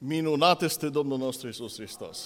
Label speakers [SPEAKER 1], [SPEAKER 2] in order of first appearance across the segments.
[SPEAKER 1] Minunat este Domnul nostru Iisus Hristos.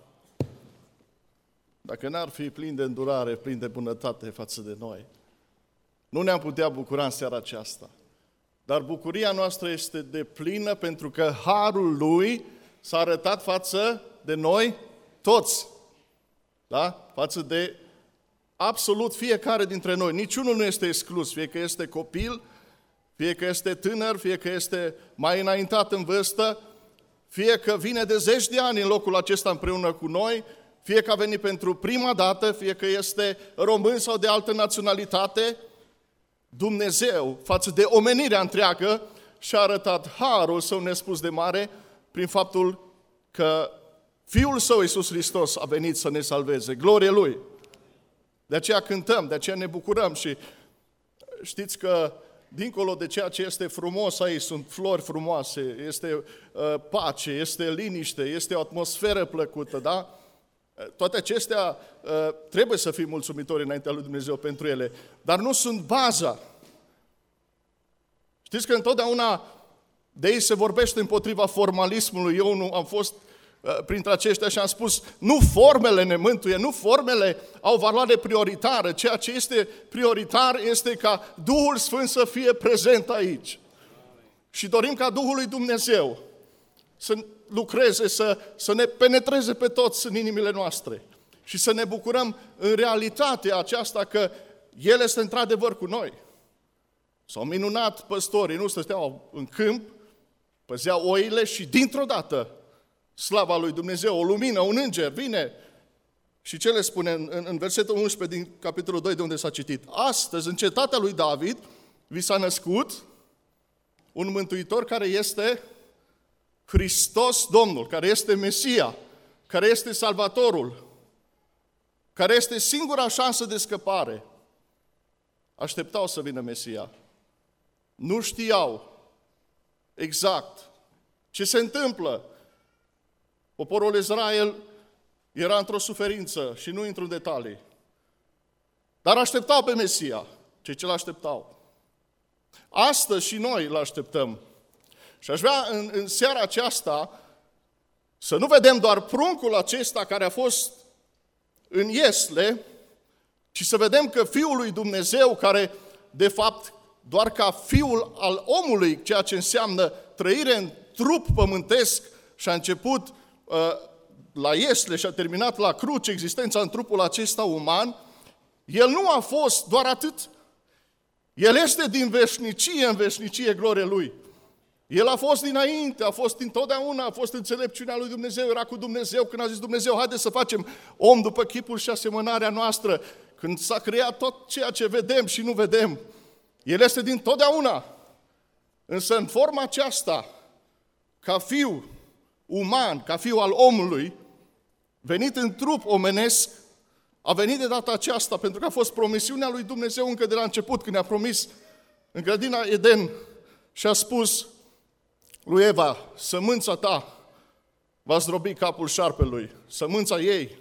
[SPEAKER 1] Dacă n-ar fi plin de îndurare, plin de bunătate față de noi, nu ne-am putea bucura în seara aceasta. Dar bucuria noastră este deplină pentru că harul Lui s-a arătat față de noi toți. Da? Față de absolut fiecare dintre noi. Niciunul nu este exclus, fie că este copil, fie că este tânăr, fie că este mai înaintat în vârstă, fie că vine de 10 de ani în locul acesta împreună cu noi, fie că a venit pentru prima dată, fie că este român sau de altă naționalitate, Dumnezeu, față de omenirea întreagă, și-a arătat harul Său nespus de mare prin faptul că Fiul Său, Iisus Hristos, a venit să ne salveze. Glorie Lui! De aceea cântăm, de aceea ne bucurăm și știți că dincolo de ceea ce este frumos aici, sunt flori frumoase, este pace, este liniște, este o atmosferă plăcută, da? Toate acestea trebuie să fim mulțumitori înaintea lui Dumnezeu pentru ele, dar nu sunt baza. Știți că întotdeauna de ei se vorbește împotriva formalismului. Eu nu am fost printre aceștia și am spus, nu formele ne mântuie, nu formele au valoare prioritară. Ceea ce este prioritar este ca Duhul Sfânt să fie prezent aici. Și dorim ca Duhul lui Dumnezeu să lucreze, să ne penetreze pe toți în inimile noastre și să ne bucurăm în realitatea aceasta că El este într-adevăr cu noi. S-au minunat păstorii, nu stăteau în câmp, păzeau oile și dintr-o dată slava lui Dumnezeu, o lumină, un înger vine și ce le spune în versetul 11 din capitolul 2 de unde s-a citit? Astăzi, în cetatea lui David, vi s-a născut un mântuitor care este Hristos Domnul, care este Mesia, care este Salvatorul, care este singura șansă de scăpare. Așteptau să vină Mesia. Nu știau exact ce se întâmplă. Poporul Israel era într-o suferință și nu intru în detalii. Dar așteptau pe Mesia, cei ce l-așteptau. Astăzi și noi l-așteptăm. Și aș vrea în seara aceasta să nu vedem doar pruncul acesta care a fost în iesle, ci să vedem că Fiul lui Dumnezeu, care de fapt doar ca Fiul al omului, ceea ce înseamnă trăire în trup pământesc și a început la iesle și a terminat la cruce existența în trupul acesta uman, El nu a fost doar atât. El este din veșnicie în veșnicie, glorie Lui. El a fost dinainte, a fost întotdeauna, a fost înțelepciunea lui Dumnezeu, era cu Dumnezeu când a zis Dumnezeu, haideți să facem om după chipul și asemănarea noastră. Când s-a creat tot ceea ce vedem și nu vedem, El este din totdeauna. Însă în forma aceasta, ca fiu uman, ca fiu al omului, venit în trup omenesc, a venit de data aceasta pentru că a fost promisiunea lui Dumnezeu încă de la început, când ne-a promis în grădina Eden și a spus lui Eva, sămânța ta va zdrobi capul șarpelui, sămânța ei.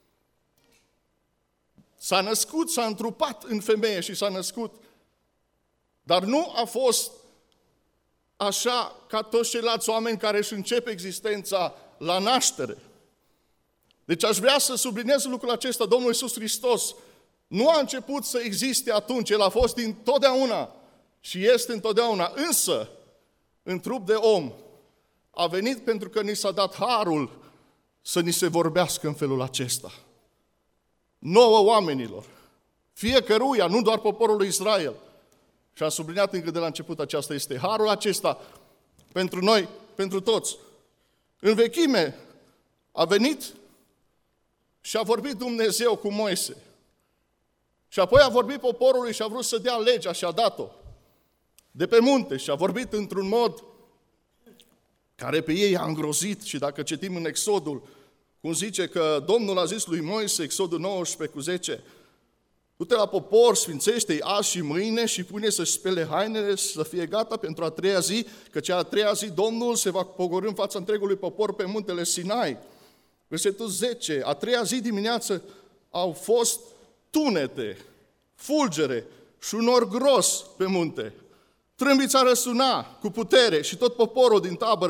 [SPEAKER 1] S-a născut, s-a întrupat în femeie și s-a născut, dar nu a fost așa ca toți ceilalți oameni care își încep existența la naștere. Deci aș vrea să subliniez lucrul acesta. Domnul Iisus Hristos nu a început să existe atunci, El a fost întotdeauna și este întotdeauna, însă în trup de om a venit pentru că ni s-a dat harul să ni se vorbească în felul acesta. Nouă oamenilor, fiecăruia, nu doar poporul Israel. Și am subliniat încă de la început aceasta este harul acesta pentru noi, pentru toți. În vechime a venit și a vorbit Dumnezeu cu Moise. Și apoi a vorbit poporului și a vrut să dea legea și a dat-o de pe munte și a vorbit într-un mod care pe ei a îngrozit. Și dacă citim în Exodul, cum zice că Domnul a zis lui Moise, Exodul 19:10, du-te la popor, sfințește-i azi și mâine și pune să-și spele hainele să fie gata pentru a treia zi, căci a treia zi Domnul se va pogorî în fața întregului popor pe muntele Sinai. Versetul 10, a treia zi dimineață au fost tunete, fulgere și un nor gros pe munte. Trâmbița răsuna cu putere și tot poporul din tabără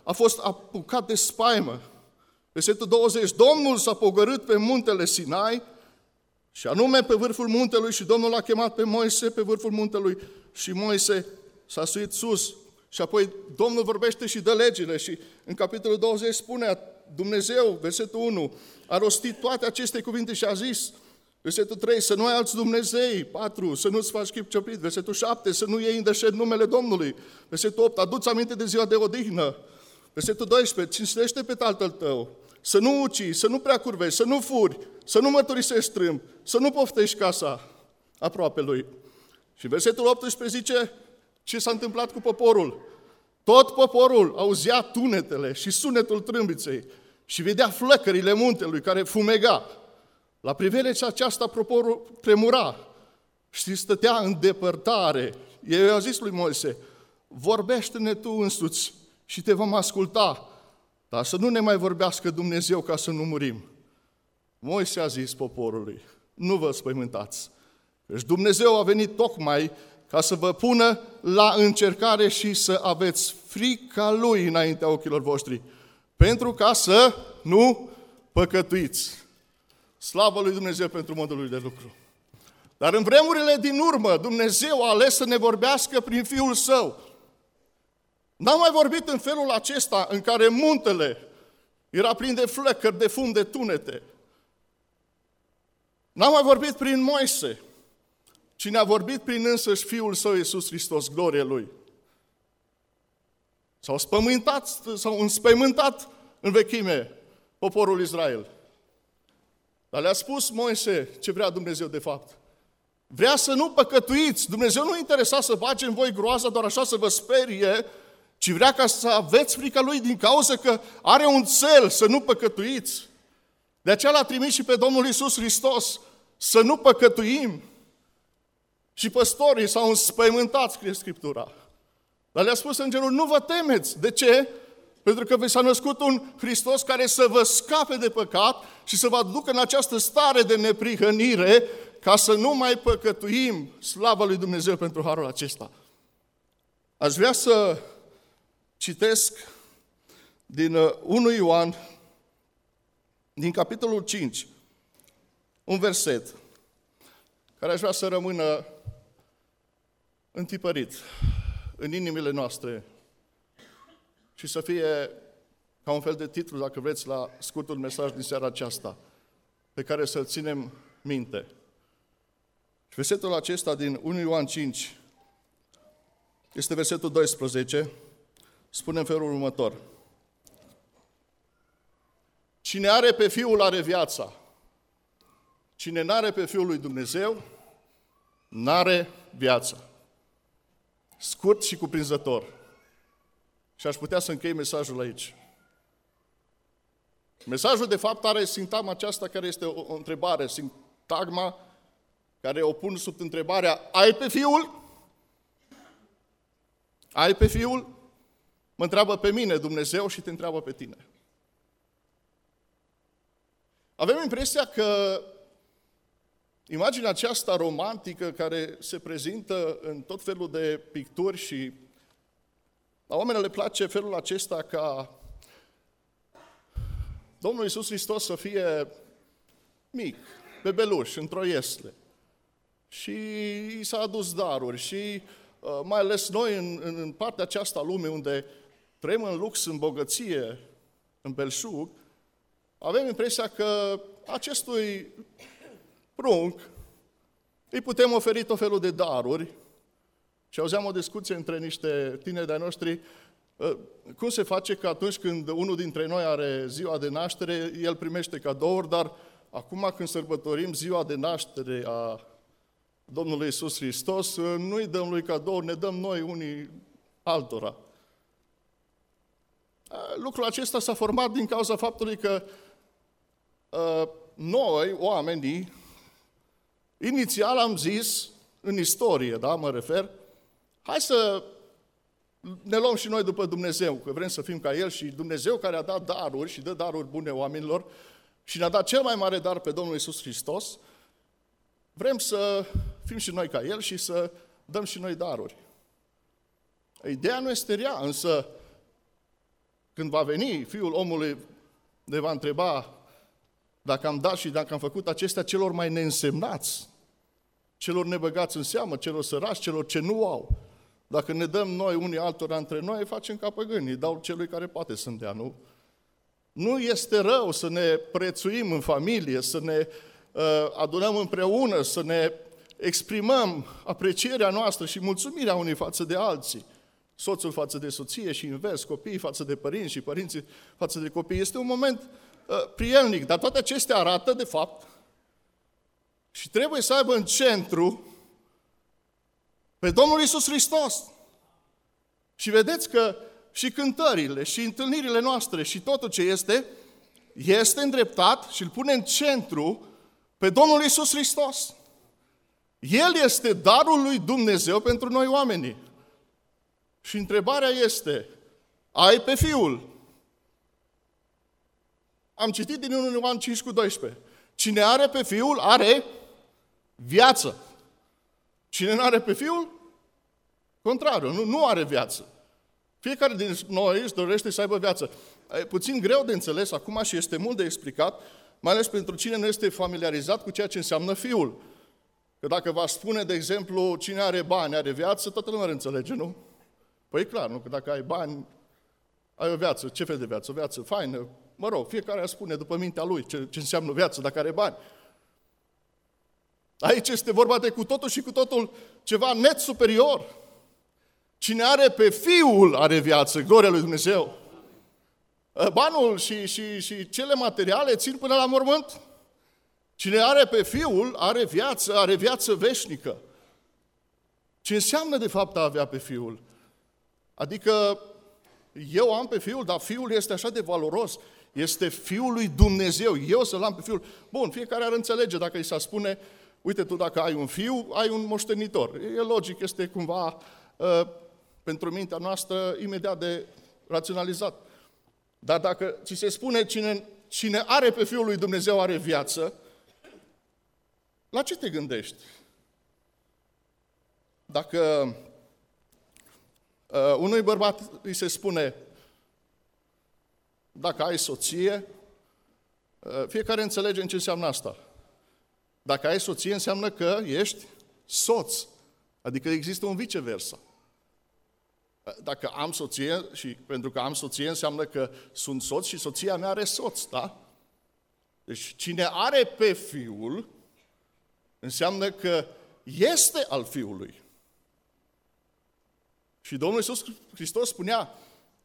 [SPEAKER 1] a fost apucat de spaimă. Versetul 20, Domnul s-a pogorât pe muntele Sinai, și anume pe vârful muntelui, și Domnul l-a chemat pe Moise pe vârful muntelui și Moise s-a suit sus. Și apoi Domnul vorbește și dă legile și în capitolul 20 spune Dumnezeu, versetul 1, a rostit toate aceste cuvinte și a zis, versetul 3, să nu ai alți Dumnezei, 4, să nu-ți faci chip cioplit, versetul 7, să nu iei în deșert numele Domnului, versetul 8, adu-ți aminte de ziua de odihnă, versetul 12, cinstește pe tatăl tău, să nu ucizi, să nu prea curvești, să nu furi, să nu mărturisești strâmb, să nu poftești casa aproapelui. Și versetul 18 zice ce s-a întâmplat cu poporul. Tot poporul auzea tunetele și sunetul trâmbiței și vedea flăcările muntelui care fumega. La privirea aceasta poporul tremura și stătea în depărtare. Ei au zis lui Moise, vorbește-ne tu însuți și te vom asculta, dar să nu ne mai vorbească Dumnezeu ca să nu murim. Moise a zis poporului, nu vă spăimântați, căci Dumnezeu a venit tocmai ca să vă pună la încercare și să aveți frica Lui înaintea ochilor voștri, pentru ca să nu păcătuiți. Slavă lui Dumnezeu pentru modul lui de lucru. Dar în vremurile din urmă, Dumnezeu a ales să ne vorbească prin Fiul Său. N-am mai vorbit în felul acesta în care muntele era plin de flăcări, de fum, de tunete. N-am mai vorbit prin Moise, ci ne-a vorbit prin însăși Fiul Său, Iisus Hristos, glorie Lui. S-au înspăimântat în vechime poporul Israel. Dar le-a spus Moise ce vrea Dumnezeu de fapt. Vrea să nu păcătuiți. Dumnezeu nu interesa să face în voi groaza doar așa să vă sperie, ci vrea ca să aveți frica Lui din cauza că are un cel să nu păcătuiți. De aceea L-a trimis și pe Domnul Iisus Hristos să nu păcătuim. Și păstorii s-au înspăimântat, scrie Scriptura. Dar le-a spus îngerul, nu vă temeți. De ce? Pentru că vi s-a născut un Hristos care să vă scape de păcat și să vă aducă în această stare de neprihănire ca să nu mai păcătuim. Slavă lui Dumnezeu pentru harul acesta. Aș vrea să citesc din 1 Ioan, din capitolul 5, un verset care aș vrea să rămână întipărit în inimile noastre și să fie ca un fel de titlu, dacă vreți, la scurtul mesaj din seara aceasta, pe care să-l ținem minte. Și versetul acesta din 1 Ioan 5 este versetul 12, spune în felul următor. Cine are pe Fiul are viața. Cine n-are pe Fiul lui Dumnezeu, n-are viața. Scurt și cuprinzător. Și aș putea să închei mesajul aici. Mesajul, de fapt, are sintagma aceasta care este o întrebare. Sintagma care o pun sub întrebarea, ai pe Fiul? Ai pe Fiul? Mă întreabă pe mine Dumnezeu și te întreabă pe tine. Avem impresia că imaginea aceasta romantică care se prezintă în tot felul de picturi și la oameni le place felul acesta ca Domnul Iisus Hristos să fie mic, bebeluș, într-o iesle. Și i s-a adus daruri și mai ales noi în partea aceasta a lumii unde trăim în lux, în bogăție, în belșug, avem impresia că acestui prunc îi putem oferi tot felul de daruri. Și auzeam o discuție între niște tineri de-ai noștri, cum se face că atunci când unul dintre noi are ziua de naștere, el primește cadouri, dar acum când sărbătorim ziua de naștere a Domnului Iisus Hristos, nu-i dăm lui cadouri, ne dăm noi unii altora. Lucrul acesta s-a format din cauza faptului că noi, oamenii, inițial am zis, în istorie, da, mă refer, hai să ne luăm și noi după Dumnezeu, că vrem să fim ca El și Dumnezeu care a dat daruri și dă daruri bune oamenilor și ne-a dat cel mai mare dar pe Domnul Iisus Hristos, vrem să fim și noi ca El și să dăm și noi daruri. Ideea nu este rea, însă când va veni Fiul omului, ne va întreba dacă am dat și dacă am făcut acestea celor mai neînsemnați, celor nebăgați în seamă, celor săraci, celor ce nu au. Dacă ne dăm noi unii altora între noi, facem ca păgânii, dau celui care poate să-mi dea, nu? Nu este rău să ne prețuim în familie, să ne adunăm împreună, să ne exprimăm aprecierea noastră și mulțumirea unii față de alții. Soțul față de soție și invers, copiii față de părinți și părinții față de copii. Este un moment prielnic, dar toate acestea arată, de fapt, și trebuie să aibă în centru pe Domnul Iisus Hristos. Și vedeți că și cântările, și întâlnirile noastre, și totul ce este îndreptat și îl pune în centru pe Domnul Iisus Hristos. El este darul lui Dumnezeu pentru noi oamenii. Și întrebarea este, ai pe Fiul? Am citit din 1 Ioan 5:12. Cine are pe Fiul are viață. Cine nu are pe Fiul, contrariu, nu are viață. Fiecare din noi își dorește să aibă viață. E puțin greu de înțeles acum și este mult de explicat, mai ales pentru cine nu este familiarizat cu ceea ce înseamnă Fiul. Că dacă v-aș spune, de exemplu, cine are bani, are viață, toată lumea ar înțelege, nu? Păi clar, nu? Că dacă ai bani, ai o viață. Ce fel de viață? O viață faină. Mă rog, fiecare ar spune după mintea lui ce înseamnă viață dacă are bani. Aici este vorba de cu totul și cu totul ceva net superior. Cine are pe Fiul are viață, gloria lui Dumnezeu. Banul și cele materiale țin până la mormânt. Cine are pe Fiul are viață veșnică. Ce înseamnă de fapt a avea pe Fiul? Adică eu am pe Fiul, dar Fiul este așa de valoros. Este Fiul lui Dumnezeu. Eu să-L am pe Fiul. Bun, fiecare ar înțelege dacă îi s-ar spune, uite tu dacă ai un fiu, ai un moștenitor. E logic, este cumva pentru mintea noastră imediat de raționalizat. Dar dacă ți se spune cine are pe Fiul lui Dumnezeu are viață, la ce te gândești? Dacă unui bărbat îi se spune, dacă ai soție, fiecare înțelege în ce înseamnă asta. Dacă ai soție, înseamnă că ești soț. Adică există un viceversa. Dacă am soție, și pentru că am soție, înseamnă că sunt soț și soția mea are soț, da? Deci cine are pe Fiul, înseamnă că este al Fiului. Și Domnul Iisus Hristos spunea,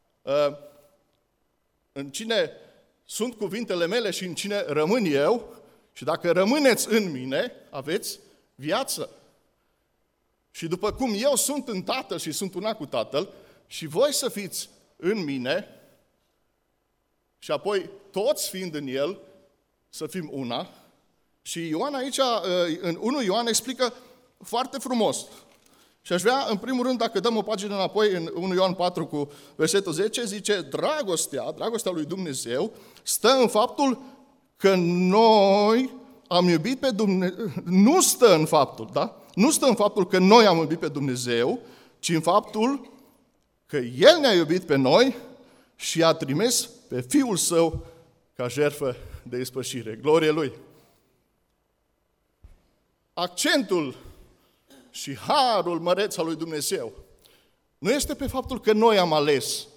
[SPEAKER 1] în cine sunt cuvintele mele și în cine rămân eu, și dacă rămâneți în mine, aveți viață. Și după cum eu sunt în Tatăl și sunt una cu Tatăl, și voi să fiți în mine, și apoi toți fiind în El, să fim una. Și Ioan aici, în 1 Ioan, explică foarte frumos. Și aș vrea, în primul rând, dacă dăm o pagină înapoi, în 1 Ioan 4 cu versetul 10, zice, dragostea lui Dumnezeu stă în faptul că noi am iubit pe Dumnezeu, nu stă în faptul, da? Nu stă în faptul că noi am iubit pe Dumnezeu, ci în faptul că El ne-a iubit pe noi și a trimis pe Fiul Său ca jertfă de ispășire. Glorie Lui! Accentul și harul măreț al lui Dumnezeu nu este pe faptul că noi am ales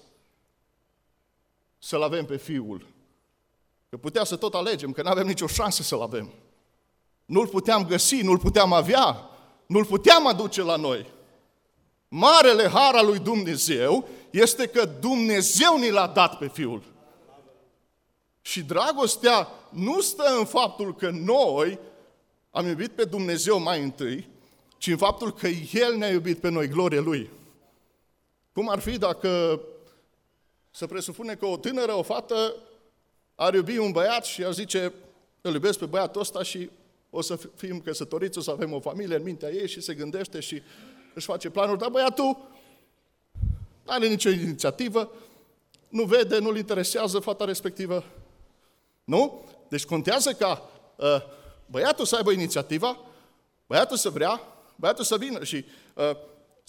[SPEAKER 1] să-L avem pe Fiul. Că putea să tot alegem, că nu avem nicio șansă să-L avem. Nu-L puteam găsi, nu-L puteam avea, nu-L puteam aduce la noi. Marele har al lui Dumnezeu este că Dumnezeu ni l-a dat pe Fiul. Și dragostea nu stă în faptul că noi am iubit pe Dumnezeu mai întâi, ci în faptul că El ne-a iubit pe noi, glorie Lui. Cum ar fi dacă să presupune că o tânără, o fată, ar iubi un băiat și ar zice, îl iubesc pe băiatul ăsta și o să fim căsătoriți, o să avem o familie în mintea ei și se gândește și își face planuri, dar băiatul nu are nicio inițiativă, nu vede, nu-l interesează fata respectivă. Nu? Deci contează ca băiatul să aibă inițiativa, băiatul să vrea, băiatul să vină și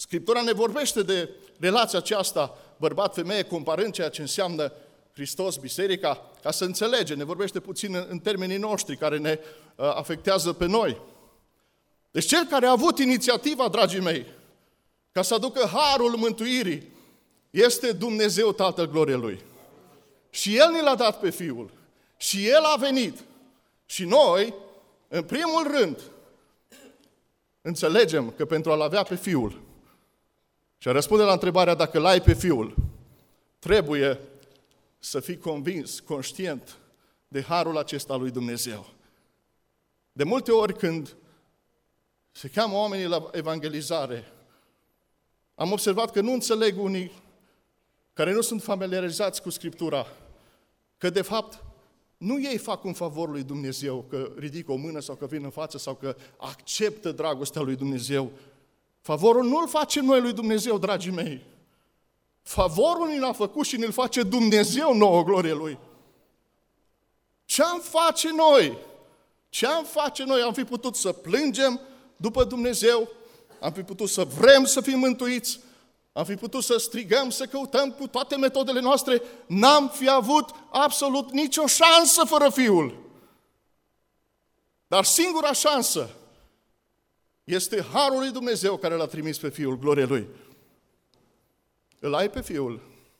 [SPEAKER 1] Scriptura ne vorbește de relația aceasta, bărbat-femeie, comparând ceea ce înseamnă Hristos, biserica, ca să înțelegem. Ne vorbește puțin în termenii noștri, care ne afectează pe noi. Deci cel care a avut inițiativa, dragii mei, ca să aducă harul mântuirii, este Dumnezeu Tatăl gloriei Lui. Și El ne l-a dat pe Fiul. Și El a venit. Și noi, în primul rând, înțelegem că pentru a-L avea pe Fiul, și a răspunde la întrebarea dacă l-ai pe Fiul, trebuie să fii convins, conștient de harul acesta lui Dumnezeu. De multe ori când se cheamă oamenii la evangelizare, am observat că nu înțeleg unii care nu sunt familiarizați cu Scriptura, că de fapt nu ei fac un favor lui Dumnezeu, că ridică o mână sau că vin în față sau că acceptă dragostea lui Dumnezeu. Favorul nu îl facem noi lui Dumnezeu, dragii mei. Favorul ni l-a făcut și ne-l face Dumnezeu nouă, glorie Lui. Ce-am face noi? Ce-am face noi? Am fi putut să plângem după Dumnezeu, am fi putut să vrem să fim mântuiți, am fi putut să strigăm, să căutăm cu toate metodele noastre, n-am fi avut absolut nicio șansă fără Fiul. Dar singura șansă este harul lui Dumnezeu care l-a trimis pe Fiul, glorie Lui. Îl ai pe Fiul.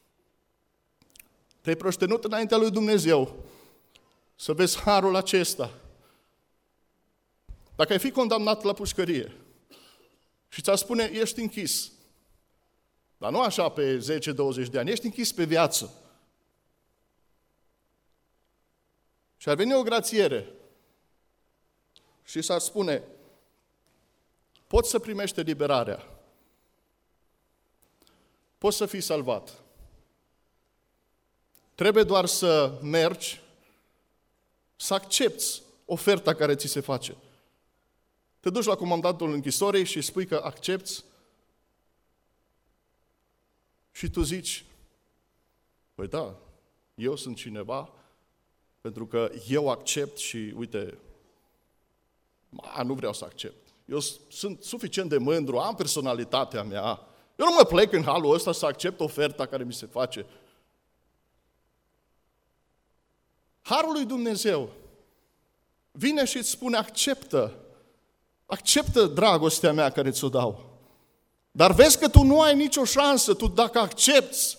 [SPEAKER 1] Te-ai proștenut înaintea lui Dumnezeu să vezi harul acesta. Dacă ai fi condamnat la pușcărie și ți-ar spune, ești închis, dar nu așa pe 10-20 de ani, ești închis pe viață. Și ar veni o grațiere și s-ar spune, poți să primești eliberarea, poți să fii salvat. Trebuie doar să mergi, să accepți oferta care ți se face. Te duci la comandantul închisorii și spui că accepți și tu zici, păi da, eu sunt cineva, pentru că eu accept și uite, nu vreau să accept. Eu sunt suficient de mândru, am personalitatea mea, eu nu mă plec în halul ăsta să accept oferta care mi se face. Harul lui Dumnezeu vine și îți spune, acceptă dragostea mea care ți-o dau. Dar vezi că tu nu ai nicio șansă, tu dacă accepți,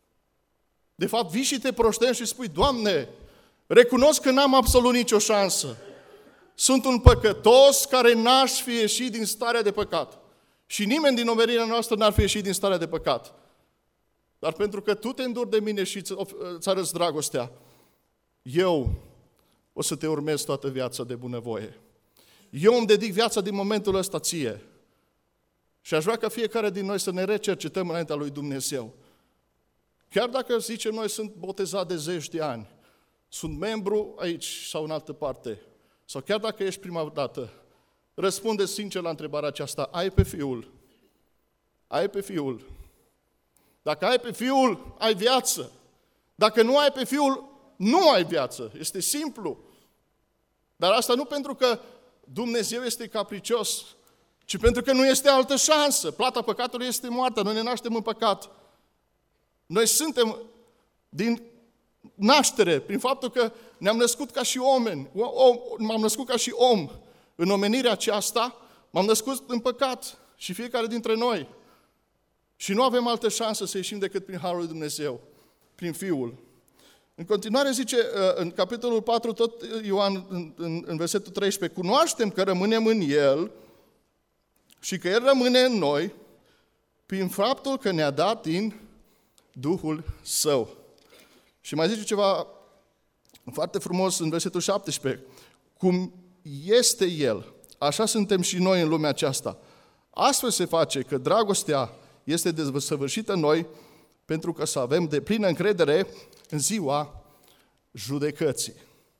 [SPEAKER 1] de fapt vii și te proștești și spui, Doamne, recunosc că n-am absolut nicio șansă. Sunt un păcătos care n-aș fi ieșit din starea de păcat. Și nimeni din omenirea noastră n-ar fi ieșit din starea de păcat. Dar pentru că tu te înduri de mine și îți arăți dragostea, eu o să te urmez toată viața de bunăvoie. Eu îmi dedic viața din momentul ăsta ție. Și aș vrea ca fiecare din noi să ne recercetăm înaintea lui Dumnezeu. Chiar dacă zicem noi sunt botezat de 10 de ani, sunt membru aici sau în altă parte, sau chiar dacă ești prima dată, răspunde sincer la întrebarea aceasta, ai pe Fiul? Ai pe Fiul? Dacă ai pe Fiul, ai viață. Dacă nu ai pe Fiul, nu ai viață. Este simplu. Dar asta nu pentru că Dumnezeu este capricios, ci pentru că nu este altă șansă. Plata păcatului este moartea, noi ne naștem în păcat. Noi suntem din naștere, prin faptul că ne-am născut ca și oameni, m-am născut ca și om. În omenirea aceasta m-am născut în păcat și fiecare dintre noi. Și nu avem altă șansă să ieșim decât prin harul lui Dumnezeu, prin Fiul. În continuare zice, în capitolul 4, tot Ioan, în versetul 13, cunoaștem că rămânem în El și că El rămâne în noi prin faptul că ne-a dat din Duhul Său. Și mai zice ceva foarte frumos în versetul 17. Cum este El, așa suntem și noi în lumea aceasta. Astfel se face că dragostea este desăvârșită în noi pentru că să avem deplină încredere în ziua judecății.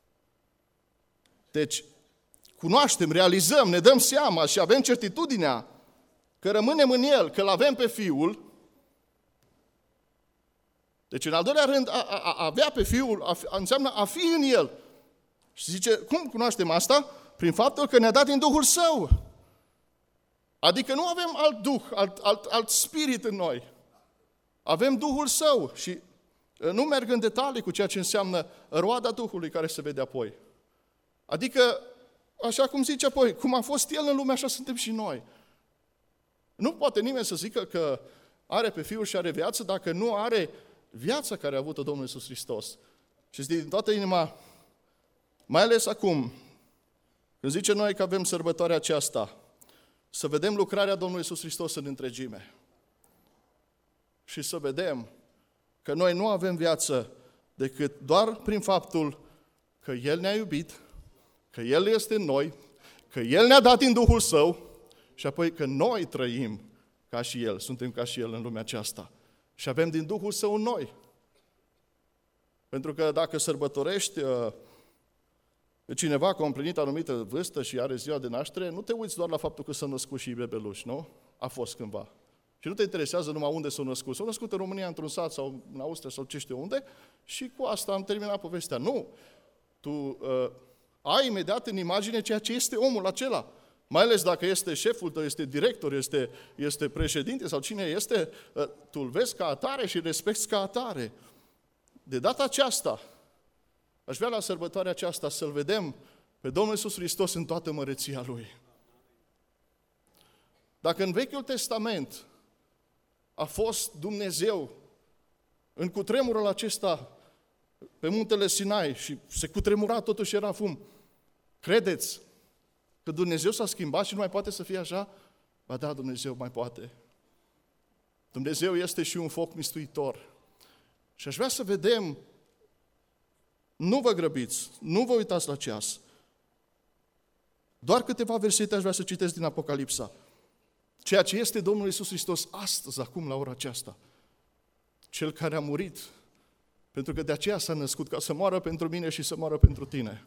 [SPEAKER 1] Deci, cunoaștem, realizăm, ne dăm seama și avem certitudinea că rămânem în El, că L-avem pe Fiul. Deci, în al doilea rând, a avea pe Fiul înseamnă a fi în El. Și zice, cum cunoaștem asta? Prin faptul că ne-a dat din Duhul Său. Adică nu avem alt duh, alt spirit în noi. Avem Duhul Său și nu merg în detalii cu ceea ce înseamnă roada Duhului care se vede apoi. Adică, așa cum zice apoi, cum a fost El în lume, așa suntem și noi. Nu poate nimeni să zică că are pe Fiul și are viață dacă nu are viața care a avut-o Domnul Iisus Hristos. Și din toată inima, mai ales acum, când zice noi că avem sărbătoarea aceasta, să vedem lucrarea Domnului Iisus Hristos în întregime. Și să vedem că noi nu avem viață decât doar prin faptul că El ne-a iubit, că El este în noi, că El ne-a dat din Duhul Său și apoi că noi trăim ca și El, suntem ca și El în lumea aceasta. Și avem din Duhul Său în noi. Pentru că dacă sărbătorești pe cineva că a împlinit anumită vârstă și are ziua de naștere, nu te uiți doar la faptul că s-a născut și bebeluș, nu? A fost cândva. Și nu te interesează numai unde s-a născut. S-a născut în România, într-un sat sau în Austria sau ce știu unde și cu asta am terminat povestea. Nu! Tu ai imediat în imagine ceea ce este omul acela. Mai ales dacă este șeful tău, este director, este președinte sau cine este, tu îl vezi ca atare și respecti ca atare. De data aceasta, aș vrea la sărbătoarea aceasta să-L vedem pe Domnul Iisus Hristos în toată măreția Lui. Dacă în Vechiul Testament a fost Dumnezeu în cutremurul acesta pe muntele Sinai și se cutremura, totuși era fum, credeți că Dumnezeu s-a schimbat și nu mai poate să fie așa? Ba da, Dumnezeu mai poate. Dumnezeu este și un foc mistuitor. Și aș vrea să vedem, nu vă grăbiți, nu vă uitați la ceas. Doar câteva versete aș vrea să citesc din Apocalipsa. Ceea ce este Domnul Iisus Hristos astăzi, acum, la ora aceasta. Cel care a murit, pentru că de aceea s-a născut, ca să moară pentru mine și să moară pentru tine.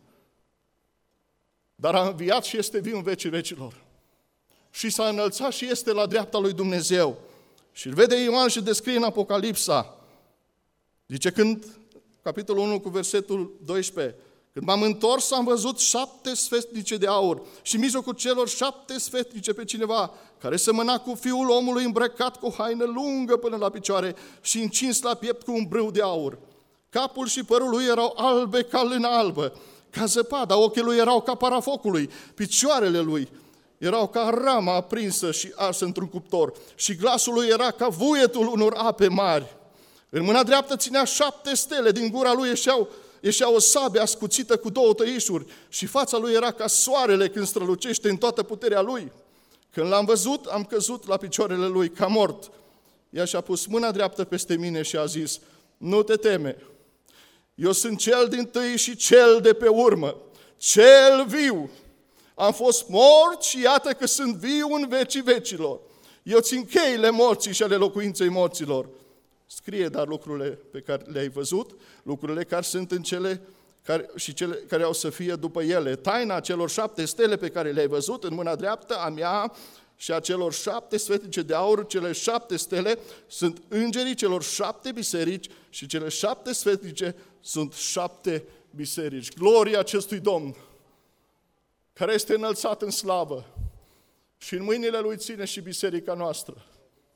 [SPEAKER 1] Dar a înviat și este viu în vecii vecilor. Și s-a înălțat și este la dreapta lui Dumnezeu. Și îl vede Ioan și descrie în Apocalipsa. Zice, capitolul 1 cu versetul 12, când m-am întors, am văzut 7 sfetnice de aur și în mijlocul celor 7 sfetnice pe cineva care semăna cu Fiul omului îmbrăcat cu haină lungă până la picioare și încins la piept cu un brâu de aur. Capul și părul lui erau albe ca lână albă, ca zăpada, ochii lui erau ca para focului, picioarele lui erau ca rama aprinsă și arsă într-un cuptor și glasul lui era ca vuietul unor ape mari. În mâna dreaptă ținea 7 stele, din gura lui ieșea o sabie ascuțită cu 2 tăișuri și fața lui era ca soarele când strălucește în toată puterea lui. Când l-am văzut, am căzut la picioarele lui ca mort. Ea și-a pus mâna dreaptă peste mine și a zis, nu te teme, eu sunt cel dintâi și cel de pe urmă, cel viu. Am fost mort și iată că sunt viu în vecii vecilor. Eu țin cheile morții și ale locuinței morților. Scrie, dar lucrurile pe care le-ai văzut, lucrurile care sunt în cele care au să fie după ele. Taina celor 7 stele pe care le-ai văzut în mâna dreaptă a mea și a celor 7 sfetnice de aur, cele 7 stele sunt îngerii celor 7 biserici și cele 7 sfetnice sunt 7 biserici. Gloria acestui Domn, care este înălțat în slavă și în mâinile Lui ține și biserica noastră.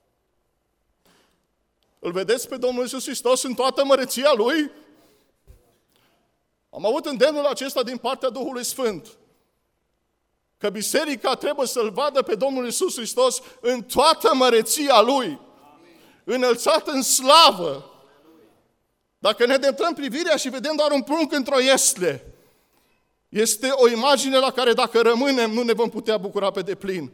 [SPEAKER 1] Îl vedeți pe Domnul Iisus Hristos în toată măreția Lui? Am avut îndemnul acesta din partea Duhului Sfânt, că biserica trebuie să-L vadă pe Domnul Iisus Hristos în toată măreția Lui, înălțat în slavă. Dacă ne deptăm privirea și vedem doar un prunc într-o iesle, este o imagine la care dacă rămânem nu ne vom putea bucura pe deplin.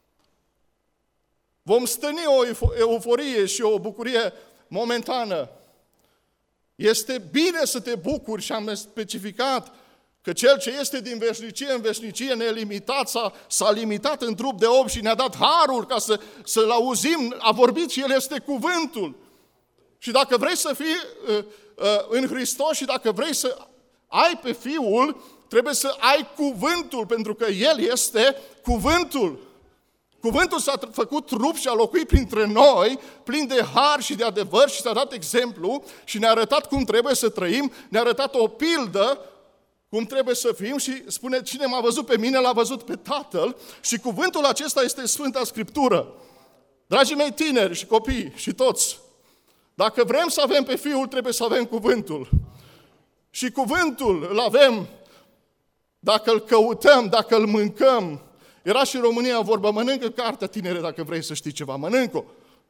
[SPEAKER 1] Vom stăni o euforie și o bucurie momentană. Este bine să te bucuri și am specificat că Cel ce este din veșnicie în veșnicie nelimitat s-a limitat în trup de om și ne-a dat harul ca să-L auzim, a vorbit și El este cuvântul. Și dacă vrei să fii în Hristos și dacă vrei să ai pe Fiul, trebuie să ai cuvântul, pentru că El este cuvântul. Cuvântul s-a făcut trup și a locuit printre noi, plin de har și de adevăr și s-a dat exemplu și ne-a arătat cum trebuie să trăim, ne-a arătat o pildă cum trebuie să fim și spune, cine m-a văzut pe mine, l-a văzut pe Tatăl și cuvântul acesta este Sfânta Scriptură. Dragii mei tineri și copii și toți, dacă vrem să avem pe Fiul, trebuie să avem cuvântul. Și cuvântul îl avem dacă îl căutăm, dacă îl mâncăm. Era și în România vorba, mănâncă cartea, tinere, dacă vrei să știi ceva, mănâncă-o.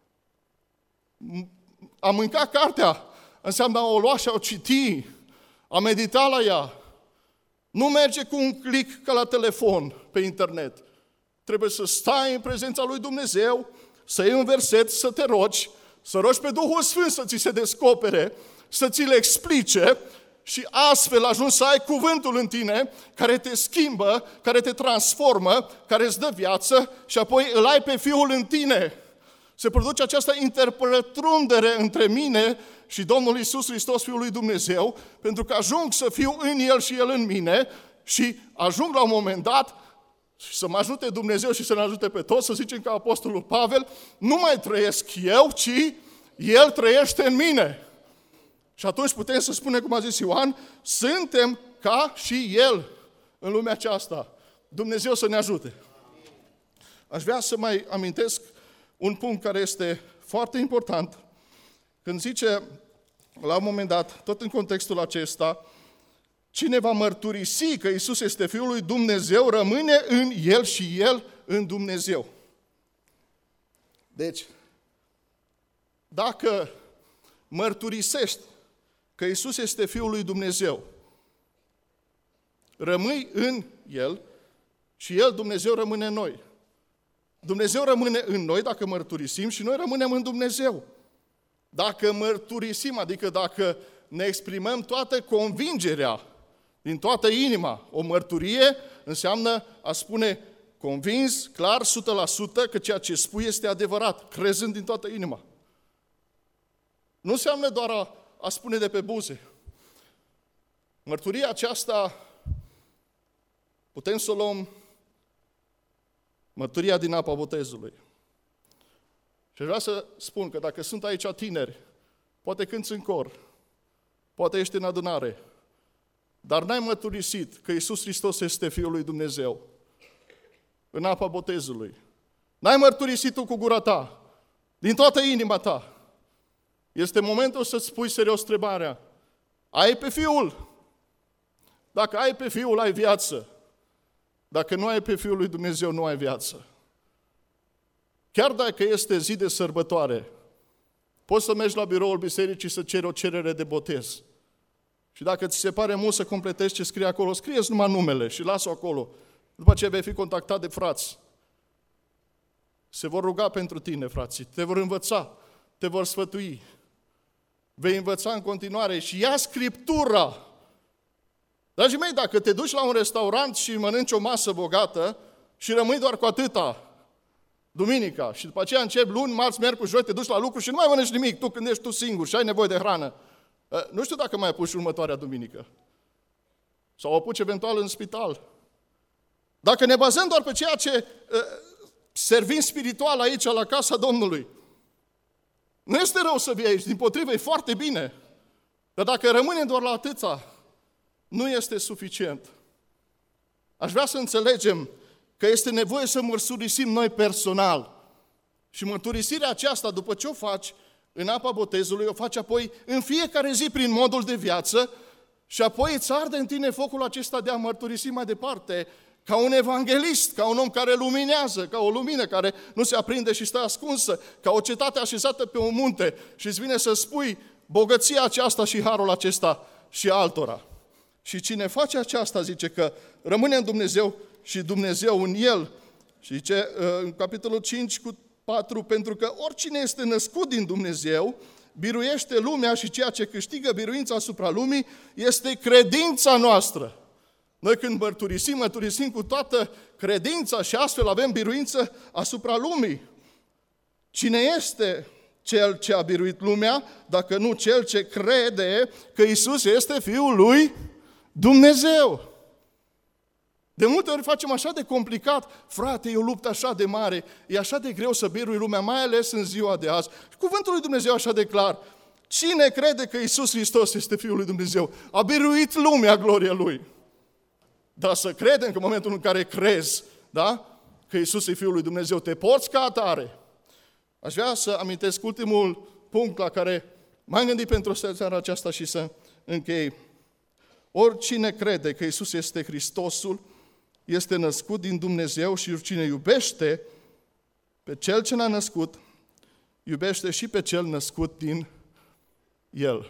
[SPEAKER 1] A mânca cartea înseamnă a o lua și a o citi, a medita la ea. Nu merge cu un click ca la telefon pe internet. Trebuie să stai în prezența lui Dumnezeu, să iei un verset, să te rogi, să rogi pe Duhul Sfânt să ți se descopere, să ți le explice și astfel ajungi să ai cuvântul în tine care te schimbă, care te transformă, care îți dă viață și apoi îl ai pe Fiul în tine. Se produce această interpătrundere între mine și Domnul Iisus Hristos, Fiul lui Dumnezeu, pentru că ajung să fiu în El și El în mine și ajung la un moment dat și să mă ajute Dumnezeu și să ne ajute pe toți, să zicem ca Apostolul Pavel, nu mai trăiesc eu, ci El trăiește în mine. Și atunci putem să spunem, cum a zis Ioan, suntem ca și El în lumea aceasta. Dumnezeu să ne ajute. Aș vrea să mai amintesc un punct care este foarte important. Când zice, la un moment dat, tot în contextul acesta, cine va mărturisi că Iisus este Fiul lui Dumnezeu, rămâne în El și El în Dumnezeu. Deci, dacă mărturisești că Iisus este Fiul lui Dumnezeu, rămâi în El și El, Dumnezeu, rămâne în noi. Dumnezeu rămâne în noi dacă mărturisim și noi rămânem în Dumnezeu. Dacă mărturisim, adică dacă ne exprimăm toată convingerea din toată inima, o mărturie înseamnă a spune convins, clar, 100% că ceea ce spui este adevărat, crezând din toată inima. Nu înseamnă doar a spune de pe buze. Mărturia aceasta putem să o luăm mărturia din apa botezului. Și vreau să spun că dacă sunt aici tineri, poate cânți în cor, poate ești în adunare, dar n-ai mărturisit că Iisus Hristos este Fiul lui Dumnezeu în apa botezului. N-ai mărturisit tu cu gura ta, din toată inima ta. Este momentul să-ți pui serios întrebarea. Ai pe Fiul? Dacă ai pe Fiul, ai viață. Dacă nu ai pe Fiul lui Dumnezeu, nu ai viață. Chiar dacă este zi de sărbătoare, poți să mergi la biroul bisericii să ceri o cerere de botez. Și dacă ți se pare mult să completezi ce scrie acolo, scrie-ți numai numele și lasă-o acolo. După aceea vei fi contactat de frați. Se vor ruga pentru tine, frații, te vor învăța, te vor sfătui. Vei învăța în continuare și ia Scriptura. Dragii mei, dacă te duci la un restaurant și mănânci o masă bogată și rămâi doar cu atâta duminica și după aceea începi luni, marți, miercuri, joi, te duci la lucru și nu mai mănânci nimic, tu când ești tu singur și ai nevoie de hrană, nu știu dacă mai apuci următoarea duminică. Sau o apuci eventual în spital. Dacă ne bazăm doar pe ceea ce servim spiritual aici, la casa Domnului, nu este rău să vii aici, dimpotrivă, e foarte bine. Dar dacă rămânem doar la atâta, nu este suficient. Aș vrea să înțelegem că este nevoie să mărturisim noi personal. Și mărturisirea aceasta, după ce o faci în apa botezului, o faci apoi în fiecare zi prin modul de viață și apoi îți arde în tine focul acesta de a mărturisi mai departe ca un evanghelist, ca un om care luminează, ca o lumină care nu se aprinde și stă ascunsă, ca o cetate așezată pe un munte și îți vine să spui bogăția aceasta și harul acesta și altora. Și cine face aceasta, zice că rămâne în Dumnezeu și Dumnezeu în El. Și zice în capitolul 5 cu 4, pentru că oricine este născut din Dumnezeu, biruiește lumea și ceea ce câștigă biruința asupra lumii este credința noastră. Noi când mărturisim cu toată credința și astfel avem biruință asupra lumii. Cine este cel ce a biruit lumea, dacă nu cel ce crede că Iisus este Fiul lui Dumnezeu? De multe ori facem așa de complicat, frate, e o luptă așa de mare, e așa de greu să birui lumea, mai ales în ziua de azi. Cuvântul lui Dumnezeu așa de clar. Cine crede că Iisus Hristos este Fiul lui Dumnezeu? A biruit lumea, gloria Lui. Dar să credem că în momentul în care crezi, da? Că Iisus e Fiul lui Dumnezeu, te poți ca atare. Aș vrea să amintesc ultimul punct la care m-am gândit pentru seara aceasta și să închei. Oricine crede că Iisus este Hristosul, este născut din Dumnezeu și oricine iubește pe Cel ce l-a născut, iubește și pe Cel născut din El.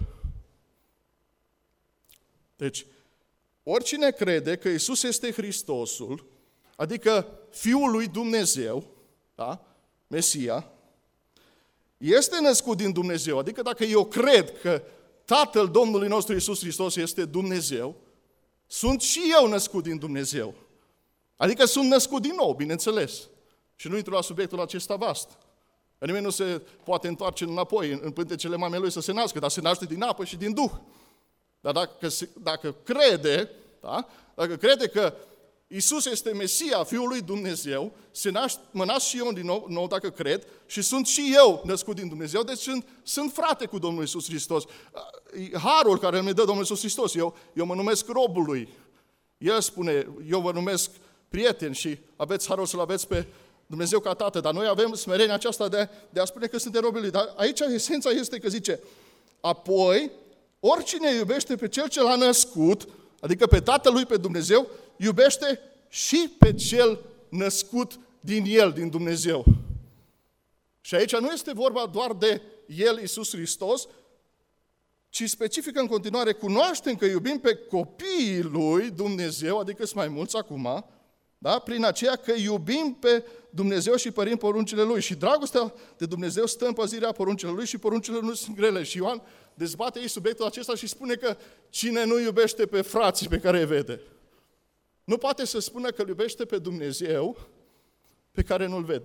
[SPEAKER 1] Deci, oricine crede că Iisus este Hristosul, adică Fiul lui Dumnezeu, da? Mesia, este născut din Dumnezeu. Adică dacă eu cred că Tatăl Domnului nostru Iisus Hristos este Dumnezeu, sunt și eu născut din Dumnezeu. Adică sunt născut din nou, bineînțeles. Și nu intru la subiectul acesta vast. Nimeni nu se poate întoarce înapoi în pântecele mamei lui să se nască, dar se naște din apă și din Duh. Dar dacă crede, da? Dacă crede că Iisus este Mesia, Fiul lui Dumnezeu, mă nasc și eu din nou dacă cred și sunt și eu născut din Dumnezeu, deci sunt frate cu Domnul Iisus Hristos. Harul care îmi dă Domnul Iisus Hristos, eu mă numesc robul lui. El spune, eu vă numesc prieteni și aveți harul să-L aveți pe Dumnezeu ca Tată, dar noi avem smerenia aceasta de a spune că suntem robii lui. Dar aici esența este că zice, apoi, oricine iubește pe Cel ce l-a născut, adică pe Tatăl lui, pe Dumnezeu, iubește și pe Cel născut din El, din Dumnezeu. Și aici nu este vorba doar de El, Iisus Hristos, ci specifică în continuare, cunoaștem că iubim pe copiii Lui Dumnezeu, adică sunt mai mulți acum, da? Prin aceea că iubim pe Dumnezeu și părim poruncile Lui. Și dragostea de Dumnezeu stă în păzirea poruncilor Lui și poruncile Lui sunt grele. Și Ioan dezbate ei subiectul acesta și spune că cine nu iubește pe frații pe care îi vede, nu poate să spună că îl iubește pe Dumnezeu pe care nu-L vede.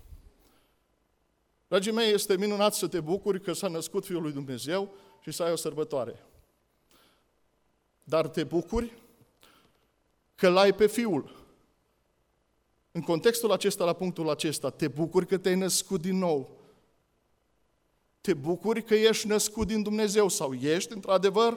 [SPEAKER 1] Dragii mei, este minunat să te bucuri că s-a născut Fiul lui Dumnezeu și să ai o sărbătoare. Dar te bucuri că l-ai pe Fiul. În contextul acesta, la punctul acesta, te bucuri că te-ai născut din nou. Te bucuri că ești născut din Dumnezeu sau ești într-adevăr?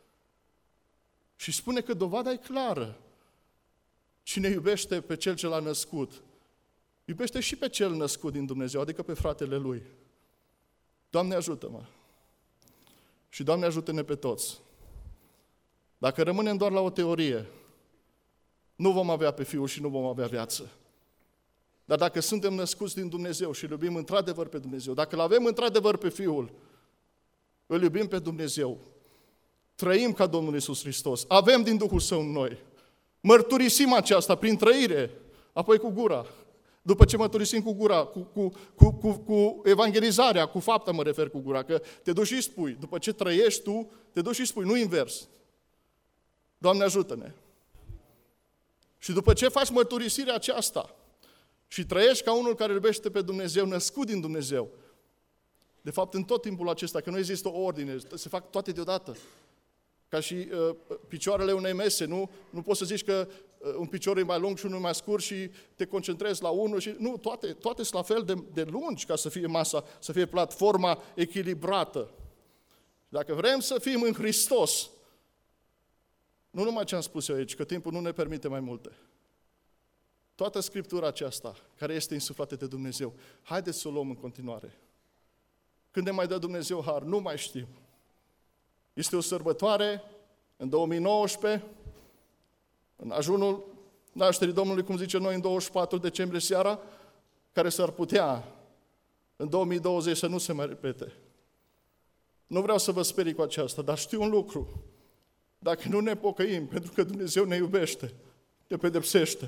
[SPEAKER 1] Și spune că dovada e clară. Cine iubește pe Cel ce l-a născut, iubește și pe Cel născut din Dumnezeu, adică pe fratele Lui. Doamne, ajută-mă! Și Doamne, ajută-ne pe toți! Dacă rămânem doar la o teorie, nu vom avea pe Fiul și nu vom avea viață. Dar dacă suntem născuți din Dumnezeu și îl iubim într-adevăr pe Dumnezeu, dacă îl avem într-adevăr pe Fiul, îl iubim pe Dumnezeu, trăim ca Domnul Iisus Hristos, avem din Duhul Său în noi, mărturisim aceasta prin trăire, apoi cu gura. După ce mărturisim cu gura, cu evangelizarea, cu fapta mă refer cu gura, că te duci și spui, după ce trăiești tu, te duci și spui, nu invers. Doamne, ajută-ne! Și după ce faci mărturisirea aceasta și trăiești ca unul care iubește pe Dumnezeu, născut din Dumnezeu, de fapt în tot timpul acesta, că nu există o ordine, se fac toate deodată. Ca și picioarele unei mese, nu poți să zici că un picior e mai lung și unul e mai scurt și te concentrezi la unul și... Nu, toate sunt la fel de lungi ca să fie masa, să fie platforma echilibrată. Dacă vrem să fim în Hristos, nu numai ce am spus eu aici, că timpul nu ne permite mai multe. Toată Scriptura aceasta, care este insuflată de Dumnezeu, haideți să o luăm în continuare. Când ne mai dă Dumnezeu har, nu mai știm. Este o sărbătoare în 2019, în ajunul nașterii Domnului, cum zice noi, în 24 decembrie seara, care s-ar putea în 2020 să nu se mai repete. Nu vreau să vă sperii cu aceasta, dar știu un lucru. Dacă nu ne pocăim, pentru că Dumnezeu ne iubește, ne pedepsește.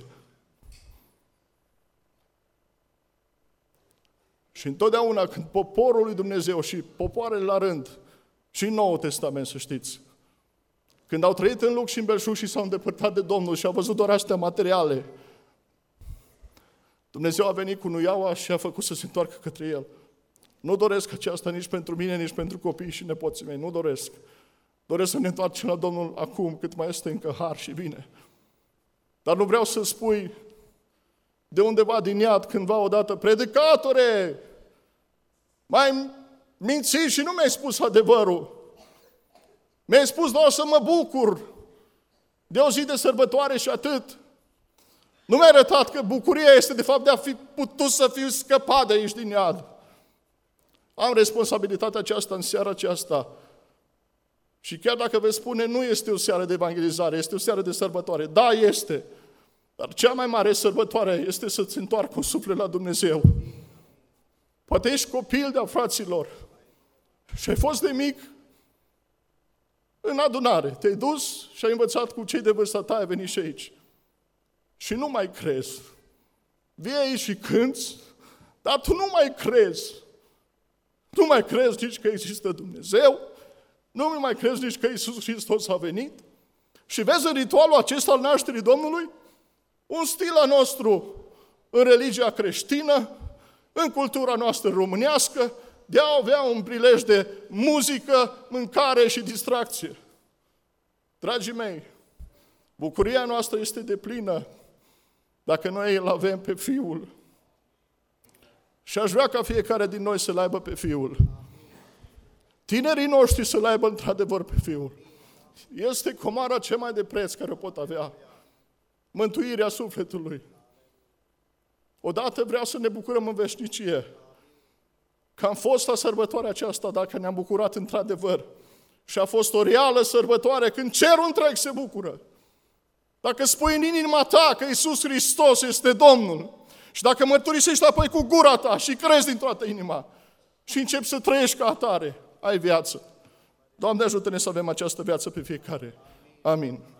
[SPEAKER 1] Și întotdeauna când poporul lui Dumnezeu și popoarele la rând, și în Noul Testament, să știți, când au trăit în lux și în belșug și s-au îndepărtat de Domnul și au văzut doar astea materiale, Dumnezeu a venit cu nuiaua și a făcut să se întoarcă către El. Nu doresc aceasta nici pentru mine, nici pentru copiii și nepoții mei, nu doresc. Doresc să ne întoarcem la Domnul acum, cât mai este încă har și bine. Dar nu vreau să spui de undeva din iad cândva odată, predicatore, m-ai mințit și nu mi-ai spus adevărul. Mi-ai spus doar să mă bucur de o zi de sărbătoare și atât. Nu mi-a arătat că bucuria este de fapt de a fi putut să fiu scăpat de aici din iad. Am responsabilitatea aceasta în seara aceasta. Și chiar dacă veți spune, nu este o seară de evangelizare, este o seară de sărbătoare. Da, este. Dar cea mai mare sărbătoare este să-ți întoarcă un suflet la Dumnezeu. Poate ești copil de-a fraților și ai fost de mic în adunare. Te-ai dus și ai învățat cu cei de vârsta ta, ai venit și aici. Și nu mai crezi. Vii aici și cânți, dar tu nu mai crezi. Nu mai crezi nici că există Dumnezeu, nu mai crezi nici că Iisus Hristos a venit. Și vezi în ritualul acesta al nașterii Domnului un stil al nostru în religia creștină, în cultura noastră românească, de a avea un prilej de muzică, mâncare și distracție. Dragii mei, bucuria noastră este deplină dacă noi îl avem pe Fiul. Și aș vrea ca fiecare din noi să-L aibă pe Fiul. Tinerii noștri să-L aibă într-adevăr pe Fiul. Este comara cea mai de preț care o pot avea. Mântuirea sufletului. Odată vreau să ne bucurăm în veșnicie. Că am fost la sărbătoarea aceasta, dacă ne-am bucurat într-adevăr. Și a fost o reală sărbătoare când cerul întreg se bucură. Dacă spui în inima ta că Iisus Hristos este Domnul și dacă mărturisești apoi cu gura ta și crezi din toată inima și începi să trăiești ca atare, ai viață. Doamne, ajută-ne să avem această viață pe fiecare. Amin.